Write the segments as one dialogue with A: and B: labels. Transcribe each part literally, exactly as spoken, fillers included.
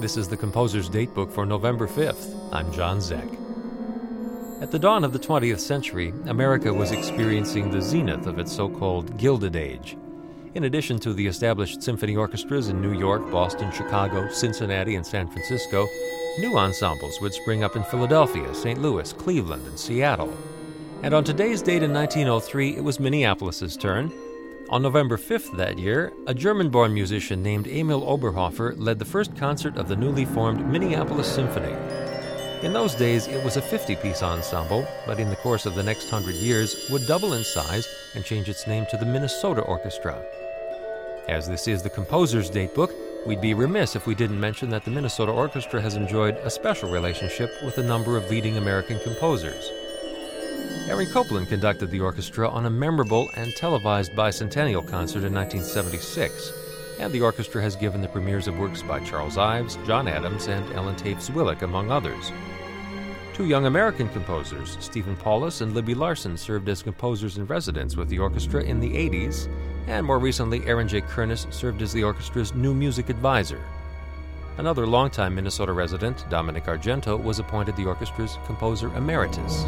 A: This is the Composer's Datebook for November fifth. I'm John Zeck. At the dawn of the twentieth century, America was experiencing the zenith of its so-called Gilded Age. In addition to the established symphony orchestras in New York, Boston, Chicago, Cincinnati, and San Francisco, new ensembles would spring up in Philadelphia, Saint Louis, Cleveland, and Seattle. And on today's date in nineteen oh three, it was Minneapolis' turn. On November fifth that year, a German-born musician named Emil Oberhofer led the first concert of the newly formed Minneapolis Symphony. In those days, it was a fifty-piece ensemble, but in the course of the next hundred years would double in size and change its name to the Minnesota Orchestra. As this is the Composer's Datebook, we'd be remiss if we didn't mention that the Minnesota Orchestra has enjoyed a special relationship with a number of leading American composers. Aaron Copland conducted the orchestra on a memorable and televised bicentennial concert in nineteen seventy-six, and the orchestra has given the premieres of works by Charles Ives, John Adams, and Ellen Tafe-Zwillich, among others. Two young American composers, Stephen Paulus and Libby Larsen, served as composers in residence with the orchestra in the eighties, and more recently, Aaron J. Kernis served as the orchestra's new music advisor. Another longtime Minnesota resident, Dominic Argento, was appointed the orchestra's composer emeritus.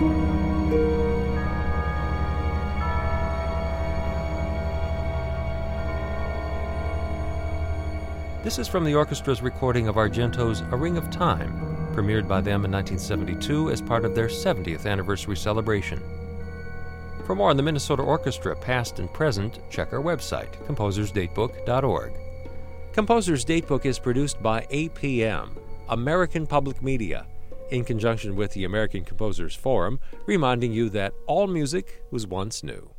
A: This is from the orchestra's recording of Argento's A Ring of Time, premiered by them in nineteen seventy-two as part of their seventieth anniversary celebration. For more on the Minnesota Orchestra, past and present, check our website, composers datebook dot org. Composer's Datebook is produced by A P M, American Public Media, in conjunction with the American Composers Forum, reminding you that all music was once new.